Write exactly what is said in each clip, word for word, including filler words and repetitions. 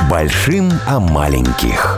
Большим о маленьких.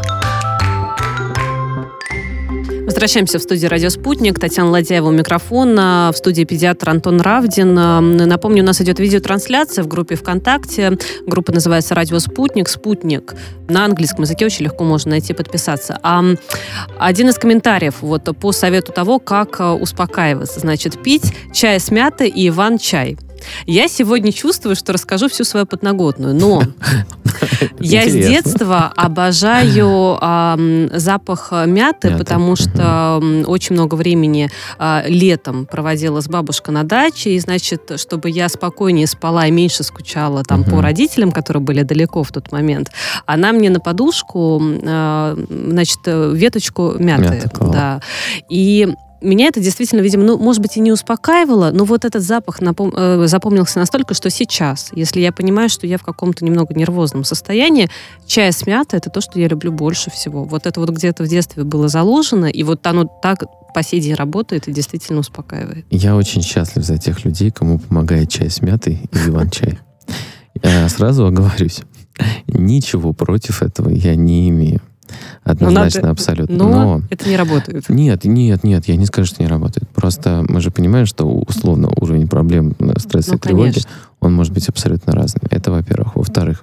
Возвращаемся в студию «Радио Спутник». Татьяна Ладяева у микрофона. В студии педиатр Антон Равдин. Напомню, у нас идет видеотрансляция в группе ВКонтакте. Группа называется «Радио Спутник». «Спутник» на английском языке очень легко можно найти, подписаться. А один из комментариев вот по совету того, как успокаиваться. Значит, пить чай с мятой и Иван-чай. Я сегодня чувствую, что расскажу всю свою подноготную, но я с детства обожаю э, запах мяты, Мята. потому что э, очень много времени э, летом проводила с бабушкой на даче, и, значит, чтобы я спокойнее спала и меньше скучала там uh-huh. по родителям, которые были далеко в тот момент, она мне на подушку, э, значит, веточку мяты. Мята, да. И меня это действительно, видимо, ну, может быть, и не успокаивало, но вот этот запах напом- э, запомнился настолько, что сейчас, если я понимаю, что я в каком-то немного нервозном состоянии, чай с мятой — это то, что я люблю больше всего. Вот это вот где-то в детстве было заложено, и вот оно так по сей день работает и действительно успокаивает. Я очень счастлив за тех людей, кому помогает чай с мятой и Иван-чай. Я сразу оговорюсь, ничего против этого я не имею. Однозначно, надо, абсолютно. Но, но это не работает. Нет, нет, нет, я не скажу, что не работает. Просто мы же понимаем, что условно уровень проблем стресса ну, и тревоги, конечно. Он может быть абсолютно разным. Это, во-первых. Во-вторых,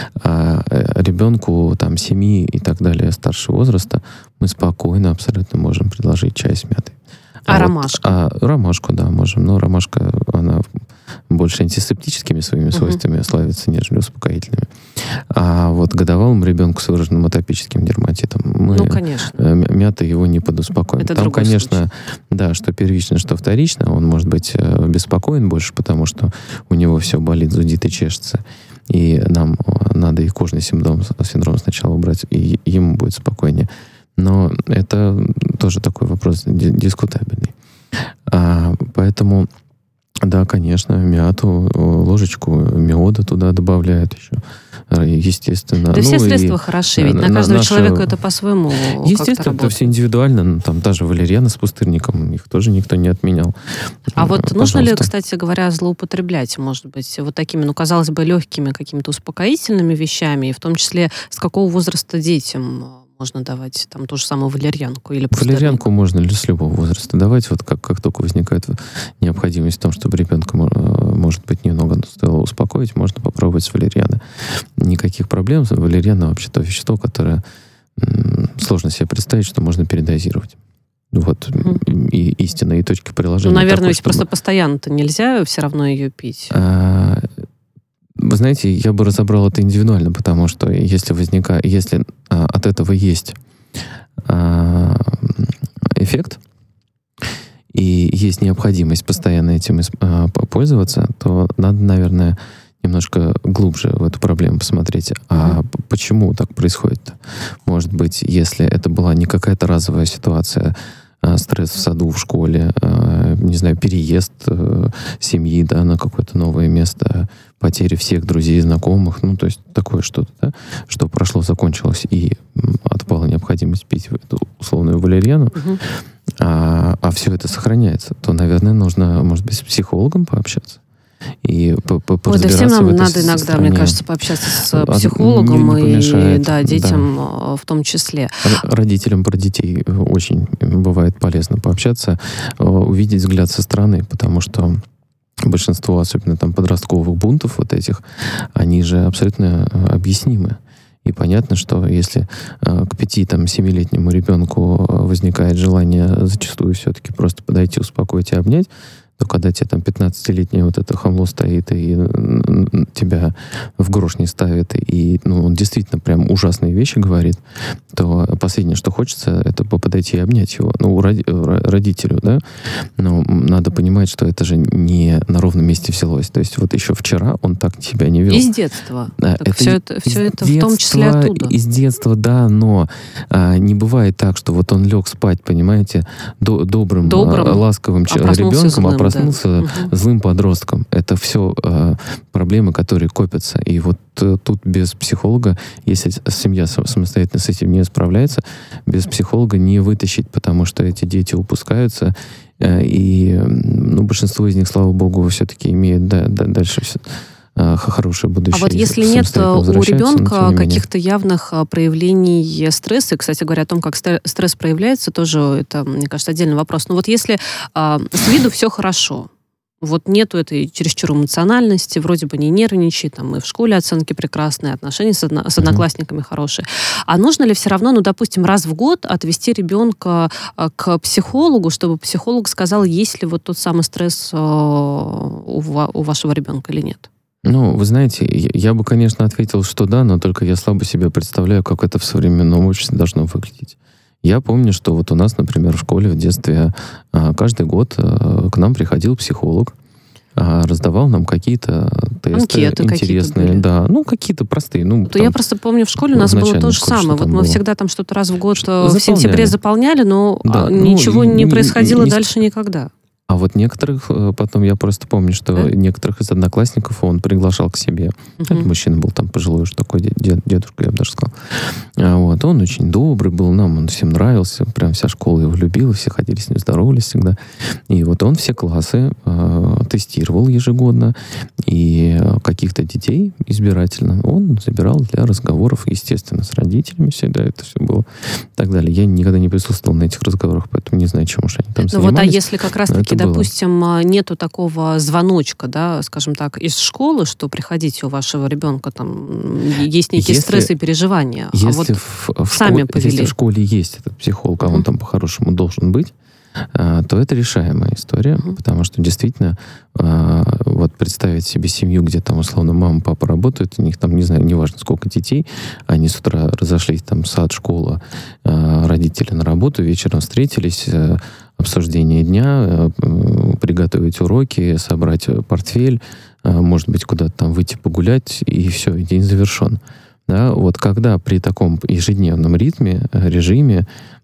ребенку там семи и так далее старшего возраста мы спокойно абсолютно можем предложить чай с мятой. А, а ромашку? Вот, а, ромашку, да, можем. Но ромашка, она больше антисептическими своими свойствами uh-huh. славится, нежели успокоительными. А вот годовалому ребенку с выраженным атопическим дерматитом мы ну, конечно. мята его не подуспокоим. Это там, конечно, случай. да, что первично, что вторично, он может быть беспокоен больше, потому что у него все болит, зудит и чешется. И нам надо и кожный синдром, синдром сначала убрать, и ему будет спокойнее. Но это тоже такой вопрос дискутабельный. А, поэтому, да, конечно, мяту, ложечку меда туда добавляют еще. Естественно. Да ну, все средства хороши, ведь на, на каждого наша... человека это по-своему естественно, это все индивидуально. Там даже валериана с пустырником, их тоже никто не отменял. А вот Пожалуйста. Нужно ли, кстати говоря, злоупотреблять, может быть, вот такими, ну, казалось бы, легкими какими-то успокоительными вещами, и в том числе с какого возраста детям можно давать там ту же самую валерьянку или пустырник? Валерьянку можно с любого возраста давать. Вот как, как только возникает необходимость в том, чтобы ребенка, может быть, немного стоило успокоить, можно попробовать с валерьяны. Никаких проблем. Валерьяна вообще то вещество, которое м, сложно себе представить, что можно передозировать. Вот mm. и истинные точки приложения. Ну, наверное, такой, ведь чтобы... просто постоянно-то нельзя все равно ее пить. А, вы знаете, я бы разобрал это индивидуально, потому что если возникает, если а, от этого есть а, эффект и есть необходимость постоянно этим а, пользоваться, то надо, наверное, немножко глубже в эту проблему посмотреть. А mm-hmm. почему так происходит? Может быть, если это была не какая-то разовая ситуация, а, стресс в саду, в школе, а, не знаю, переезд а, семьи, да, на какое-то новое место, потери всех друзей, знакомых, ну, то есть такое что-то, да, что прошло, закончилось, и отпала необходимость пить эту условную валерьяну, uh-huh. а, а все это сохраняется, то, наверное, нужно, может быть, с психологом пообщаться. И по- по- Ой, да всем нам надо стороне. иногда, мне кажется, пообщаться с психологом не, не и да, детям да. в том числе. Родителям про детей очень бывает полезно пообщаться, увидеть взгляд со стороны, потому что большинство, особенно там подростковых бунтов вот этих, они же абсолютно объяснимы. И понятно, что если э, к пяти-семилетнему ребенку возникает желание зачастую все-таки просто подойти, успокоить и обнять, то когда тебе там пятнадцатилетнее вот это хамло стоит и тебя в грош не ставит, и ну, он действительно прям ужасные вещи говорит, то последнее, что хочется, это подойти и обнять его. Ну, роди- родителю, да? Но надо понимать, что это же не на ровном месте взялось. То есть вот еще вчера он так себя не вел. Из детства. Да, так это все это, все это детства, в том числе оттуда. Из детства, да, но а, не бывает так, что вот он лег спать, понимаете, до, добрым, добрым, а, ласковым а ребенком, а проснулся да. злым подростком. Это все а, проблемы, которые копятся. И вот а, тут без психолога, если семья самостоятельно с этим не справляется, без психолога не вытащить, потому что эти дети упускаются, а, и ну, большинство из них, слава богу, все-таки имеют да, да, дальше все э, хорошее будущее. А вот если нет у ребенка каких-то явных проявлений стресса, и, кстати говоря, о том, как стресс проявляется, тоже это, мне кажется, отдельный вопрос. Но вот если э, с виду все хорошо, вот нету этой чересчур эмоциональности, вроде бы не нервничай, там и в школе оценки прекрасные, отношения с, одно, с одноклассниками mm-hmm. хорошие. А нужно ли все равно, ну, допустим, раз в год отвести ребенка к психологу, чтобы психолог сказал, есть ли вот тот самый стресс у, у вашего ребенка или нет? Ну, вы знаете, я, я бы, конечно, ответил, что да, но только я слабо себе представляю, как это в современном обществе должно выглядеть. Я помню, что вот у нас, например, в школе в детстве каждый год к нам приходил психолог, раздавал нам какие-то тесты Анкеты интересные. Да, ну, какие-то простые. Ну, то я просто помню, в школе у нас было то же самое. Вот мы было. всегда там что-то раз в год заполняли. В сентябре заполняли, но да, ничего ну, не происходило не, дальше никогда. А вот некоторых, потом я просто помню, что да? некоторых из одноклассников он приглашал к себе. Uh-huh. Это мужчина был там пожилой уж такой дед, дедушка, я бы даже сказал. А вот, он очень добрый был, нам он всем нравился, прям вся школа его любила, все ходили с ним, здоровались всегда. И вот он все классы э, тестировал ежегодно, и каких-то детей избирательно он забирал для разговоров, естественно, с родителями всегда это все было и так далее. Я никогда не присутствовал на этих разговорах, поэтому не знаю, чем уж они там ну занимались. Вот, а если как раз-таки допустим, нету такого звоночка, да, скажем так, из школы, что приходите, у вашего ребенка там есть некие если, стрессы и переживания, если а вот в, в сами школе, повели. Если в школе есть этот психолог, а он uh-huh. там по-хорошему должен быть, то это решаемая история, uh-huh. потому что действительно вот представить себе семью, где там условно мама, папа работают, у них там, не знаю, неважно сколько детей, они с утра разошлись, там сад, школа, родители на работу, вечером встретились, обсуждение дня, приготовить уроки, собрать портфель, может быть, куда-то там выйти погулять, и все, и день завершен. Да, вот когда при таком ежедневном ритме, режиме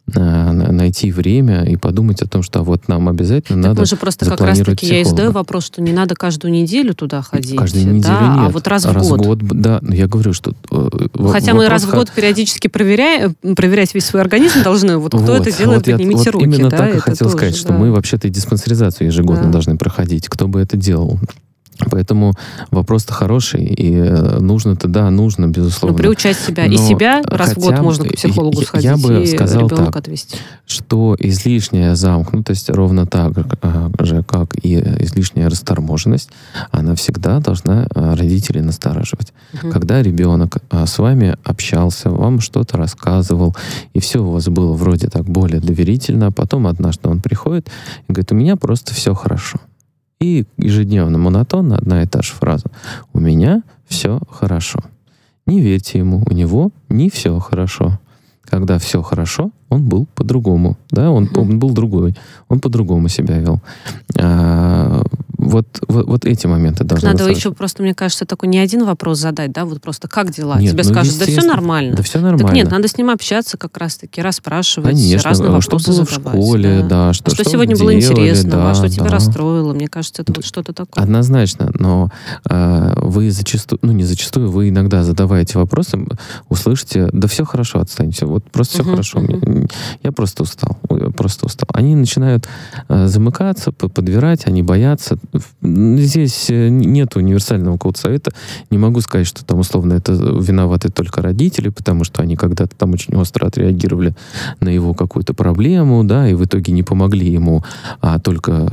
найти время и подумать о том, что вот нам обязательно так надо мы же просто как раз-таки я и задаю вопрос, что не надо каждую неделю туда ходить. Каждую неделю да, нет. А вот раз, раз в год. год. Да, я говорю, что... Хотя мы раз в год периодически проверяем, проверять весь свой организм должны. Вот кто вот, это делает, вот поднимите я, руки. Вот именно да, так и это хотел тоже, сказать, да. что мы вообще-то и диспансеризацию ежегодно да. должны проходить. Кто бы это делал? Поэтому вопрос-то хороший, и нужно-то, да, нужно, безусловно. Ну, приучать себя. И себя раз в год можно к психологу я, сходить, я бы и сказал ребенка так, отвести. Что излишняя замкнутость, ровно так же, как и излишняя расторможенность, она всегда должна родителей настораживать. Угу. Когда ребенок с вами общался, вам что-то рассказывал, и все у вас было вроде так более доверительно, а потом однажды он приходит и говорит, у меня просто все хорошо. И ежедневно, монотонно одна и та же фраза. У меня все хорошо. Не верьте ему, у него не все хорошо. Когда все хорошо, он был по-другому. Да? Он, mm-hmm. он был другой. Он по-другому себя вел. А, вот, вот, вот эти моменты должны быть. Надо еще просто, мне кажется, такой не один вопрос задать, да, вот просто как дела? Нет, Тебе ну, скажут, да все нормально. Да все нормально. Так нет, надо с ним общаться как раз-таки, расспрашивать, Конечно, разные вопросы что было задавать. в школе, да, да что, что, что сегодня делали, было интересного, да, что тебя да. расстроило. Мне кажется, это вот что-то такое. Однозначно, но э, вы зачастую, ну не зачастую, вы иногда задаваете вопросы, услышите, да все хорошо, отстаньте, вот просто все uh-huh, хорошо. Uh-huh. Я просто устал, я просто устал. Они начинают э, замыкаться, подбирать, они боятся. Здесь нет универсального какого-то совета. Не могу сказать, что там условно это виноваты только родители, потому что они когда-то там очень остро отреагировали на его какую-то проблему, да, и в итоге не помогли ему, а только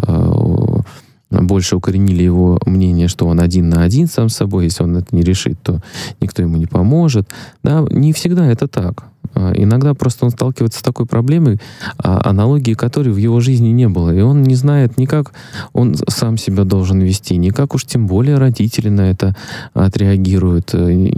э, больше укоренили его мнение, что он один на один сам с собой, если он это не решит, то никто ему не поможет. Да, не всегда это так. Иногда просто он сталкивается с такой проблемой, аналогии которой в его жизни не было. И он не знает ни как он сам себя должен вести, ни как уж тем более родители на это отреагируют.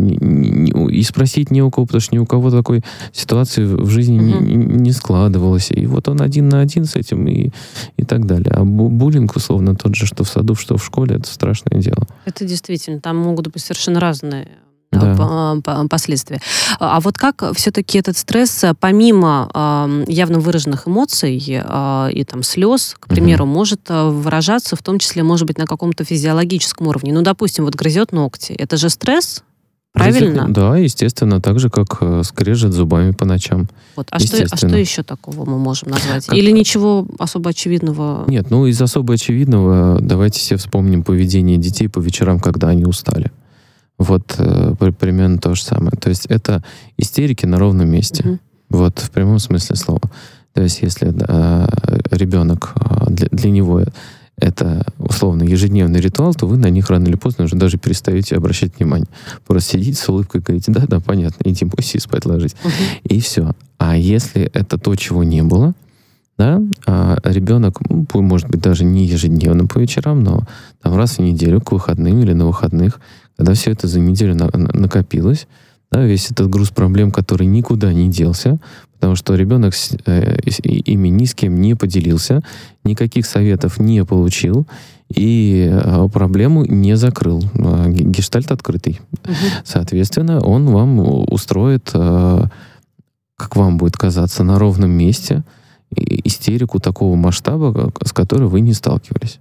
И спросить не у кого, потому что ни у кого такой ситуации в жизни uh-huh. не, не складывалось. И вот он один на один с этим и, и так далее. А буллинг, условно, тот же, что в саду, что в школе, это страшное дело. Это действительно, там могут быть совершенно разные да. последствия. А вот как все-таки этот стресс, помимо э, явно выраженных эмоций э, и там слез, к примеру, угу. может выражаться, в том числе, может быть, на каком-то физиологическом уровне? Ну, допустим, вот грызет ногти. Это же стресс? Правильно? Да, естественно, так же, как скрежет зубами по ночам. Вот. А, что, а что еще такого мы можем назвать? Как... Или ничего особо очевидного? Нет, ну из особо очевидного давайте все вспомним поведение детей по вечерам, когда они устали. Вот э, примерно то же самое. То есть это истерики на ровном месте. Угу. Вот в прямом смысле слова. То есть если э, ребенок, э, для, для него это условно ежедневный ритуал, то вы на них рано или поздно уже даже перестаете обращать внимание. Просто сидите с улыбкой и говорите, да, да, понятно, иди бойся и спать ложись. Uh-huh. И все. А если это то, чего не было, да, а ребенок, ну, может быть, даже не ежедневно по вечерам, но там раз в неделю к выходным или на выходных, когда все это за неделю на- на- накопилось, да, весь этот груз проблем, который никуда не делся, потому что ребенок с, э, ими ни с кем не поделился, никаких советов не получил и э, проблему не закрыл. Э, гештальт открытый. Угу. Соответственно, он вам устроит, э, как вам будет казаться, на ровном месте истерику такого масштаба, с которой вы не сталкивались.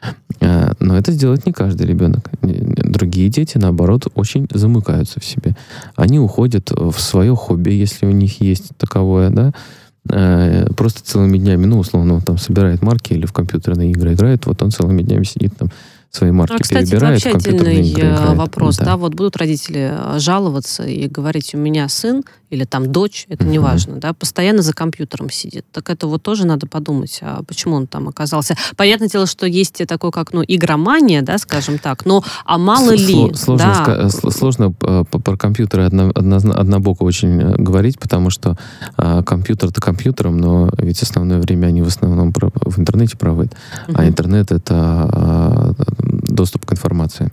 Но это сделает не каждый ребенок. Другие дети, наоборот, очень замыкаются в себе. Они уходят в свое хобби, если у них есть таковое, да, просто целыми днями, ну, условно, он там собирает марки или в компьютерные игры играет, вот он целыми днями сидит там, свои марки а, кстати, перебирает, в компьютерные игры играет. Кстати, вопрос, да. да, вот будут родители жаловаться и говорить, у меня сын или там дочь, это uh-huh. не важно, да, постоянно за компьютером сидит. Так это вот тоже надо подумать, а почему он там оказался. Понятное дело, что есть такое, как, ну, игромания, да, скажем так, но а мало ли... Сложно, да. ска- сложно про компьютеры одно, одно, однобоко очень говорить, потому что а, компьютер-то компьютером, но ведь основное время они в основном про, в интернете проводят, uh-huh. а интернет — это а, доступ к информации.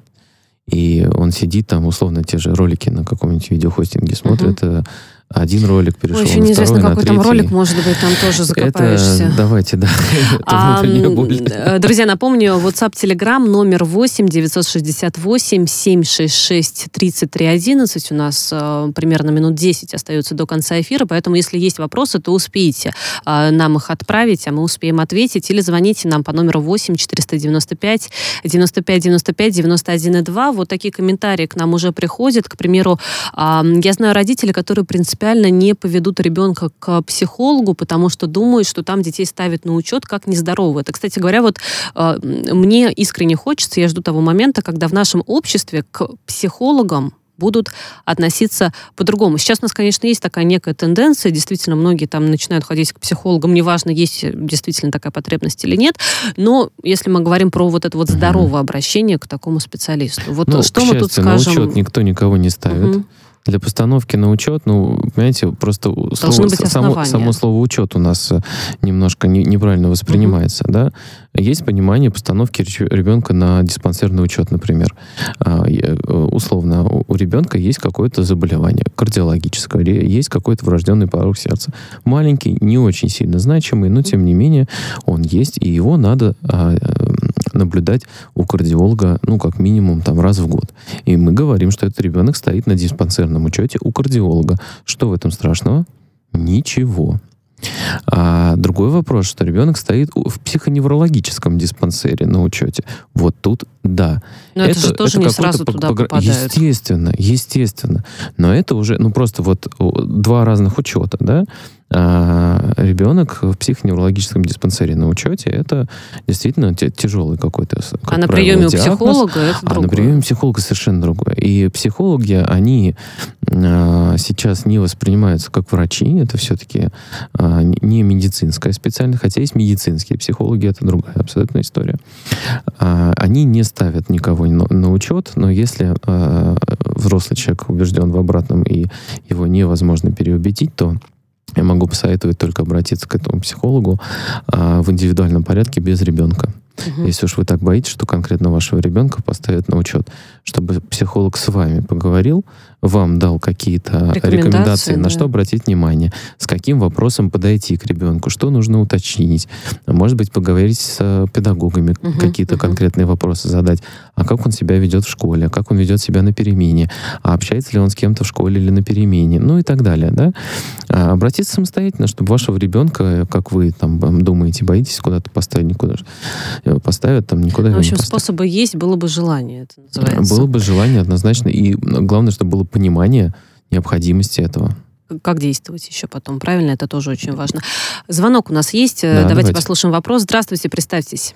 И он сидит там, условно, те же ролики на каком-нибудь видеохостинге смотрит, uh-huh. один ролик перешел Ой, еще на неизвестно, второй, какой на там ролик, может быть, там тоже закопаешься. Это, давайте, да. А, друзья, напомню, WhatsApp, Telegram, номер восемь девятьсот шестьдесят восемь семь шесть шесть тридцать три одиннадцать. У нас э, примерно минут десять остается до конца эфира, поэтому, если есть вопросы, то успеете э, нам их отправить, а мы успеем ответить. Или звоните нам по номеру восемь четыреста девяносто пять девяносто пять девяносто пять девяносто один два. Вот такие комментарии к нам уже приходят. К примеру, э, я знаю родителей, которые принципиально не поведут ребенка к психологу, потому что думают, что там детей ставят на учет как нездоровые. Это, кстати говоря, вот э, мне искренне хочется, я жду того момента, когда в нашем обществе к психологам будут относиться по-другому. Сейчас у нас, конечно, есть такая некая тенденция, действительно, многие там начинают ходить к психологам, неважно, есть действительно такая потребность или нет, но если мы говорим про вот это вот здоровое обращение к такому специалисту, вот ну, что к мы тут скажем? На учет никто никого не ставит. Угу. Для постановки на учет, ну, понимаете, просто слово, само, само слово учет у нас немножко не, неправильно воспринимается, uh-huh. да. Есть понимание постановки ребенка на диспансерный учет, например. Условно, у ребенка есть какое-то заболевание кардиологическое, есть какой-то врожденный порог сердца. Маленький, не очень сильно значимый, но, тем не менее, он есть, и его надо наблюдать у кардиолога, ну, как минимум, там, раз в год. И мы говорим, что этот ребенок стоит на диспансерном учете у кардиолога. Что в этом страшного? Ничего. А другой вопрос, что ребенок стоит в психоневрологическом диспансере на учете. Вот тут да. Но это, это же тоже это не сразу туда погр... попадают. Естественно, естественно. Но это уже, ну, просто вот два разных учета, да. А ребенок в психоневрологическом диспансере на учете, это действительно тяжелый какой-то, как а на правило, приеме у диагноз. Психолога это другое. А на приеме психолога совершенно другое. И психологи, они а, сейчас не воспринимаются как врачи, это все-таки а, не медицинская специальность, хотя есть медицинские психологи, это другая абсолютно история. А, они не ставят никого на, на учет, но если а, взрослый человек убежден в обратном и его невозможно переубедить, то я могу посоветовать только обратиться к этому психологу а, в индивидуальном порядке без ребенка. Угу. Если уж вы так боитесь, что конкретно вашего ребенка поставят на учет, чтобы психолог с вами поговорил, вам дал какие-то рекомендации, рекомендации на да. что обратить внимание, с каким вопросом подойти к ребенку, что нужно уточнить, может быть, поговорить с педагогами, угу, какие-то угу. конкретные вопросы задать, а как он себя ведет в школе, а как он ведет себя на перемене, а общается ли он с кем-то в школе или на перемене, ну и так далее, да. А обратиться самостоятельно, чтобы вашего ребенка, как вы там думаете, боитесь куда-то поставить, никуда же, поставят, там никуда ну, его в общем, не поставят. способы есть, было бы желание, это называется. Было бы желание однозначно, и главное, чтобы было понимание необходимости этого. Как действовать еще потом, правильно? Это тоже очень важно. Звонок у нас есть. Да, давайте, давайте послушаем вопрос. Здравствуйте, представьтесь.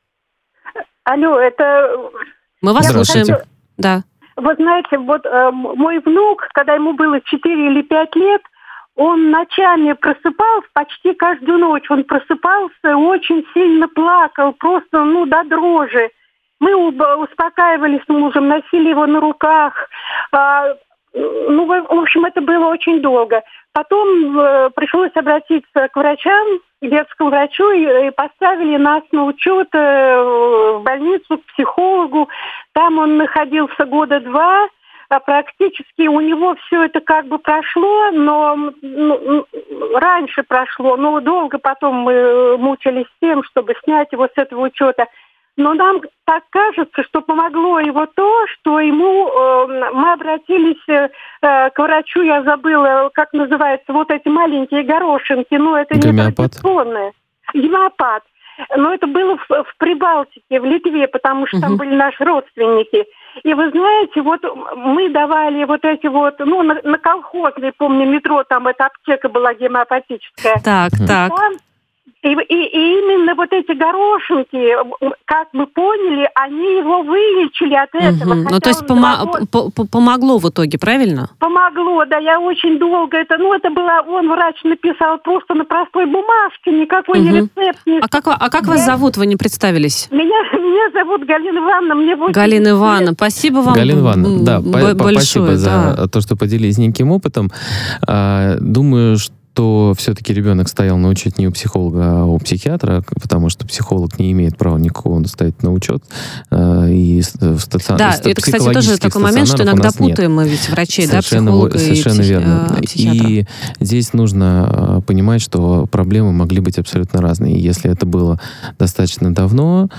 Алло, это... Мы вас Здравствуйте. слушаем. Да. Вы знаете, вот э, мой внук, когда ему было четыре или пять лет, он ночами просыпался, почти каждую ночь он просыпался, очень сильно плакал, просто, ну, до дрожи. Мы успокаивали с мужем, носили его на руках. А, ну, в общем, это было очень долго. Потом э, пришлось обратиться к врачам, к детскому врачу, и, и поставили нас на учет э, в больницу, к психологу. Там он находился года два. А практически у него все это как бы прошло, но ну, раньше прошло, но долго потом мы мучились с тем, чтобы снять его с этого учета. Но нам так кажется, что помогло его то, что ему э, мы обратились э, к врачу, я забыла, как называется, вот эти маленькие горошинки, но это не традиционные. Гомеопат. Но это было в, в Прибалтике, в Литве, потому что uh-huh. там были наши родственники. И вы знаете, вот мы давали вот эти вот, ну, на, на колхозной, помню, метро, там эта аптека была гомеопатическая. Так, и так. Там, и, и, и именно вот эти горошинки, как мы поняли, они его вылечили от этого. Угу. Ну, то есть помо- по- по- помогло в итоге, правильно? Помогло, да, я очень долго это, ну, это было, он, врач, написал просто на простой бумажке, никакой угу. не рецепт. Не... А как, а как я... вас зовут, вы не представились? Меня, меня зовут Галина Ивановна, мне восемьдесят Галина Ивановна, спасибо вам Галина Ивановна, да, большое. Спасибо Да. за то, что поделились неким опытом. Думаю, что то все-таки ребенок стоял на учете не у психолога, а у психиатра, потому что психолог не имеет права никого ставить на учет. И в стацион... Да, это, кстати, тоже такой момент, что иногда путаем мы ведь врачей, совершенно, да, психолога совершенно и психи... верно. психиатра. И здесь нужно понимать, что проблемы могли быть абсолютно разные. И если это было достаточно давно,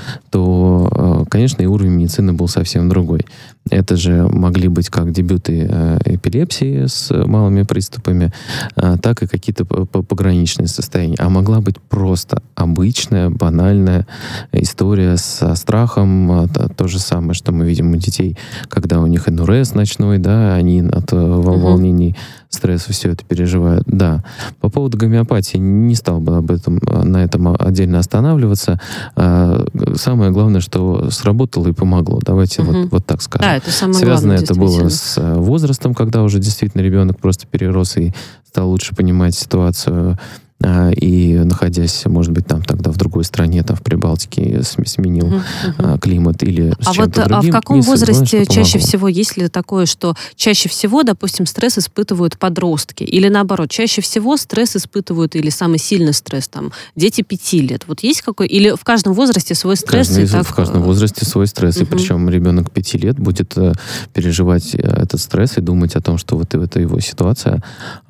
то, конечно, и уровень медицины был совсем другой. Это же могли быть как дебюты эпилепсии с малыми приступами, так и какие-то пограничные состояния. А могла быть просто обычная, банальная история со страхом. То же самое, что мы видим у детей, когда у них энурез ночной, да, они от волнений, стресса все это переживают. Да. По поводу гомеопатии не стал бы об этом, на этом отдельно останавливаться. Самое главное, что сработало и помогло. Давайте угу. вот, вот так скажем. Да, это самое Связано главное, это было с возрастом, когда уже действительно ребенок просто перерос и стал лучше понимать ситуацию, и находясь, может быть, там тогда в другой стране, там в Прибалтике, сменил uh-huh, uh-huh. климат или с а чем-то вот, другим. А в каком возрасте главное, чаще всего, есть ли такое, что чаще всего, допустим, стресс испытывают подростки? Или наоборот, чаще всего стресс испытывают, или самый сильный стресс, там, дети пяти лет? Вот есть какой? Или в каждом возрасте свой стресс? Каждый, и так... В каждом возрасте свой стресс. Uh-huh. И причем ребенок пяти лет будет э, переживать этот стресс и думать о том, что вот это его ситуация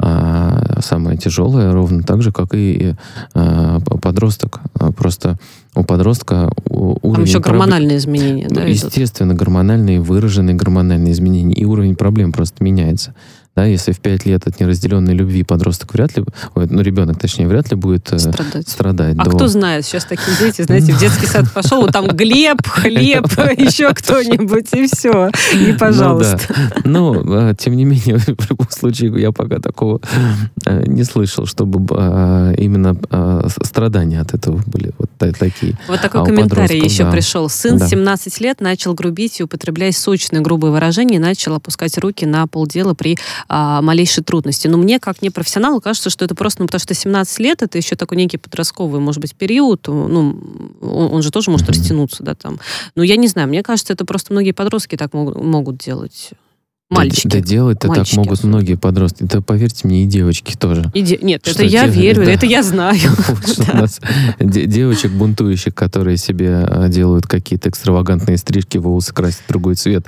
э, самая тяжелая, ровно так же, как и подросток. Просто у подростка уровень... Там еще гормональные проб... изменения, да? Естественно, идут? гормональные, выраженные гормональные изменения. И уровень проблем просто меняется. Да, если в пять лет от неразделенной любви подросток вряд ли, ой, ну, ребенок, точнее, вряд ли будет страдать. страдать а до... кто знает, сейчас такие дети, знаете, в детский сад пошел, вот там Глеб, хлеб, еще кто-нибудь, и все. И пожалуйста. Ну, да. Но, тем не менее, в любом случае, я пока такого не слышал, чтобы именно страдания от этого были вот такие. Вот такой а комментарий еще да. пришел. Сын да. семнадцать лет начал грубить и, употребляя сочные грубые выражения, начал опускать руки на полдела при а, малейшей трудности. Но мне, как непрофессионалу, кажется, что это просто, ну, потому что семнадцать лет, это еще такой некий подростковый, может быть, период, ну, он, он же тоже может mm-hmm. растянуться, да, там. Но я не знаю, мне кажется, это просто многие подростки так могут, могут делать. Мальчики. Да, да делать-то так могут особенно. Многие подростки. Да, поверьте мне, и девочки тоже. И де... Нет, что это я те... верю, да. это я знаю. У нас девочек бунтующих, которые себе делают какие-то экстравагантные стрижки, волосы красят в другой цвет,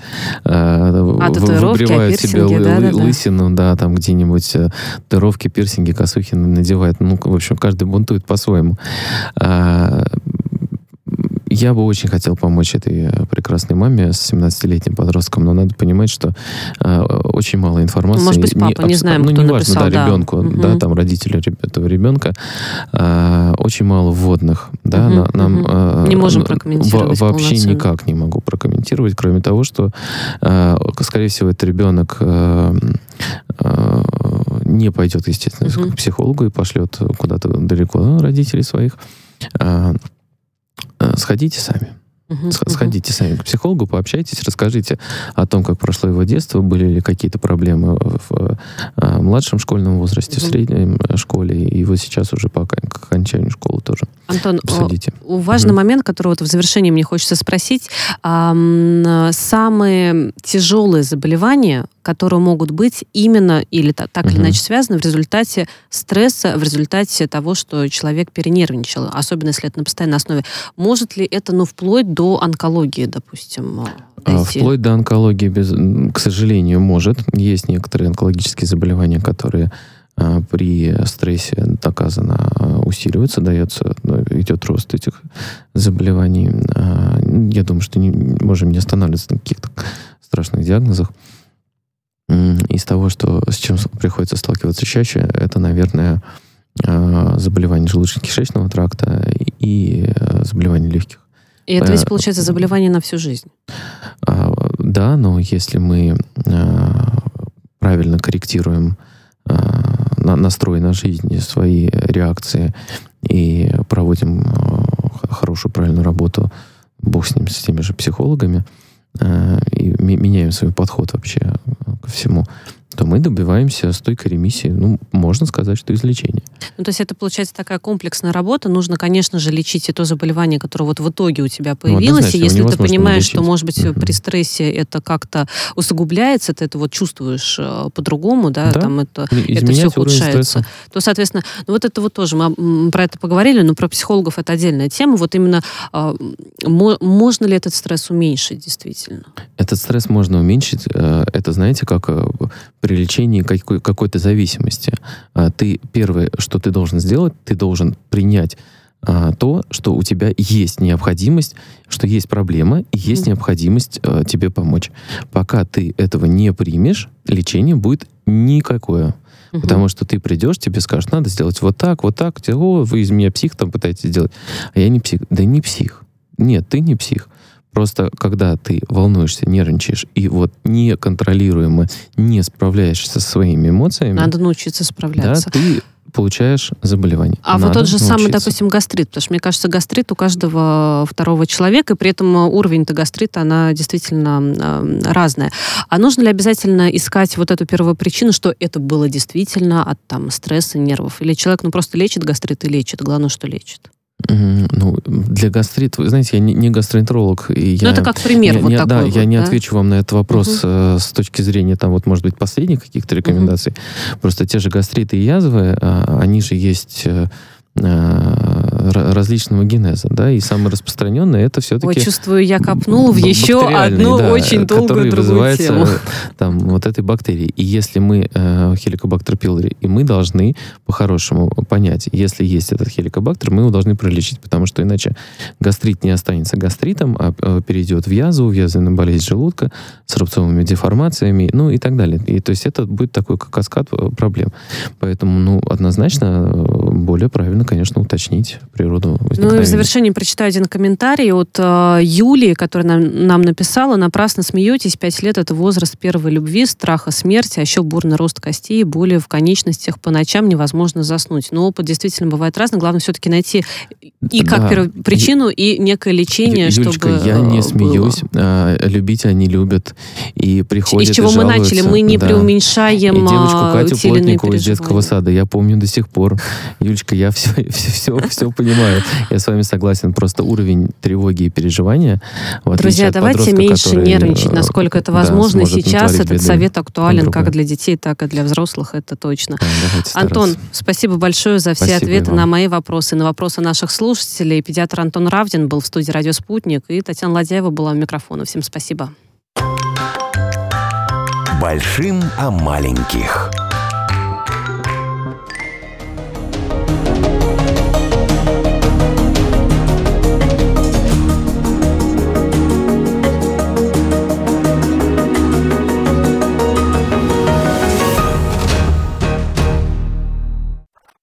выбривают себе лысину, да, там где-нибудь татуировки, пирсинги, косухи надевают. Ну, в общем, каждый бунтует по-своему. Я бы очень хотел помочь этой прекрасной маме с семнадцатилетним подростком, но надо понимать, что э, очень мало информации. Может быть, папа, не, не знаем, ну, кто не написал. Важно, да, да, ребенку, угу. да, там родители этого ребенка. А, очень мало вводных, да, угу, нам... Угу. А, не можем прокомментировать в, Вообще никак не могу прокомментировать, кроме того, что, а, скорее всего, этот ребенок а, а, не пойдет, естественно, угу. к психологу и пошлет куда-то далеко родителей своих. А, а, сходите сами. Uh-huh, Сходите uh-huh. сами к психологу, пообщайтесь, расскажите о том, как прошло его детство, были ли какие-то проблемы в а, младшем школьном возрасте, uh-huh. в средней школе, и вот сейчас уже по окончанию школы тоже. Антон, Сходите. важный uh-huh. момент, который вот в завершении мне хочется спросить. А, самые тяжелые заболевания, которые могут быть именно или так, так uh-huh. или иначе связаны в результате стресса, в результате того, что человек перенервничал, особенно если это на постоянной основе. Может ли это, ну, вплоть до до онкологии, допустим, дойти? Вплоть до онкологии, без, к сожалению, может. Есть некоторые онкологические заболевания, которые а, при стрессе доказано усиливаются, дается, идет рост этих заболеваний. А, я думаю, что не можем не останавливаться на каких-то страшных диагнозах. Из того, что, с чем приходится сталкиваться чаще, это, наверное, заболевания желудочно-кишечного тракта и заболевания легких. И это ведь, получается, заболевание на всю жизнь. А, да, но если мы а, правильно корректируем а, на, настрой на жизнь, свои реакции и проводим а, хорошую, правильную работу, бог с ним, с теми же психологами, а, и ми- меняем свой подход вообще ко всему, то мы добиваемся стойкой ремиссии. Ну, можно сказать, что излечение. Ну, то есть это, получается, такая комплексная работа. Нужно, конечно же, лечить и то заболевание, которое вот в итоге у тебя появилось. Ну, и если ты понимаешь, что, может быть, uh-huh. при стрессе это как-то усугубляется, ты это вот чувствуешь э, по-другому, да, да, там это, это все ухудшается, то, соответственно, ну, вот это вот тоже, мы про это поговорили, но про психологов это отдельная тема. Вот именно э, мо- можно ли этот стресс уменьшить действительно? Этот стресс можно уменьшить. Э, это, знаете, как... Э, при лечении какой- какой-то зависимости. А, ты первое, что ты должен сделать, ты должен принять а, то, что у тебя есть необходимость, что есть проблема, и есть mm-hmm. необходимость а, тебе помочь. Пока ты этого не примешь, лечение будет никакое. Mm-hmm. Потому что ты придешь, тебе скажут, надо сделать вот так, вот так. О, вы из меня псих там пытаетесь сделать. А я не псих. Да не псих. Нет, ты не псих. Просто когда ты волнуешься, нервничаешь и вот неконтролируемо не справляешься со своими эмоциями... Надо научиться справляться. Да, ты получаешь заболевание. А Надо вот тот же научиться. самый, допустим, гастрит, потому что, мне кажется, гастрит у каждого второго человека, и при этом уровень-то гастрита, она действительно э, разная. А нужно ли обязательно искать вот эту первопричину, что это было действительно от там стресса, нервов? Или человек, ну, просто лечит гастрит и лечит? Главное, что лечит. Ну, для гастрита, вы знаете, я не, не гастроэнтеролог. И ну, я, это как пример не, вот не, такой. Да, вот, я не да? отвечу вам на этот вопрос uh-huh. э, с точки зрения, там, вот, может быть, последних каких-то рекомендаций. Uh-huh. Просто те же гастриты и язвы, э, они же есть... Э, различного генеза, да, и самое распространенное это все-таки... Ой, чувствую, я копнул в еще одну да, очень долгую другую тему. Там, вот этой бактерии. И если мы э, хеликобактер пилори, и мы должны по-хорошему понять, если есть этот хеликобактер, мы его должны пролечить, потому что иначе гастрит не останется гастритом, а э, перейдет в язву, в язвенную болезнь желудка с рубцовыми деформациями, ну и так далее. И то есть это будет такой каскад проблем. Поэтому, ну, однозначно более правильно, конечно, уточнить природу возникновения. Ну и в завершении прочитаю один комментарий от э, Юлии, которая нам, нам написала: «Напрасно смеетесь, пять лет — это возраст первой любви, страха смерти, а еще бурный рост костей, боли в конечностях, по ночам невозможно заснуть». Но опыт действительно бывает разный, главное все-таки найти и как да. первопричину, и некое лечение, Юлечка, чтобы я не было. смеюсь, а, любить они любят, и приходят из чего и мы жалуются. начали, мы не да. преуменьшаем и девочку Катю Плотникову из переживания. детского сада я помню до сих пор. Юлечка, я все, все, все, все понимаю. Я с вами согласен. Просто уровень тревоги и переживания. Друзья, давайте меньше нервничать, насколько это возможно. Да, сейчас этот беды. Совет актуален как для детей, так и для взрослых. Это точно. Да, Антон, спасибо большое за все спасибо ответы на мои вопросы, на вопросы наших слушателей. Педиатр Антон Равдин был в студии «Радио Спутник», и Татьяна Ладяева была у микрофона. Всем спасибо. Большим о маленьких.